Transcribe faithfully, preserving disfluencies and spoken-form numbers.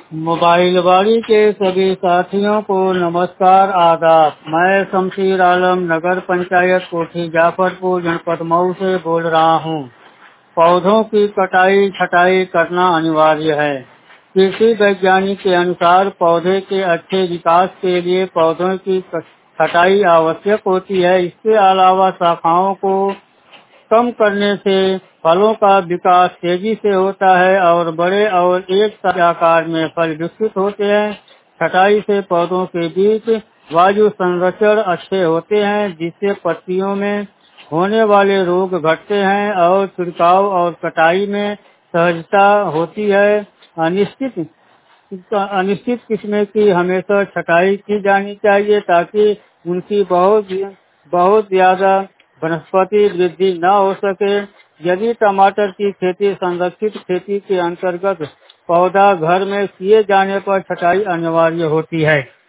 मोबाइलबाड़ी के सभी साथियों को नमस्कार आदाब। मैं शमशीर आलम नगर पंचायत कोठी जाफरपुर जनपद मऊ से बोल रहा हूँ। पौधों की कटाई छटाई करना अनिवार्य है। कृषि वैज्ञानिक के अनुसार पौधे के अच्छे विकास के लिए पौधों की छटाई आवश्यक होती है। इसके अलावा शाखाओं को कम करने से फलों का विकास तेजी से होता है और बड़े और एक साथ आकार में फल विकसित होते हैं। छटाई से पौधों के बीच वायु संरक्षण अच्छे होते हैं, जिससे पत्तियों में होने वाले रोग घटते हैं और छिड़काव और कटाई में सहजता होती है। अनिश्चित अनिश्चित किस्म की हमेशा छटाई की जानी चाहिए ताकि उनकी बहुत बहुत ज्यादा वनस्पति वृद्धि न हो सके। यदि टमाटर की खेती संरक्षित खेती के अंतर्गत पौधा घर में किए जाने पर छटाई अनिवार्य होती है।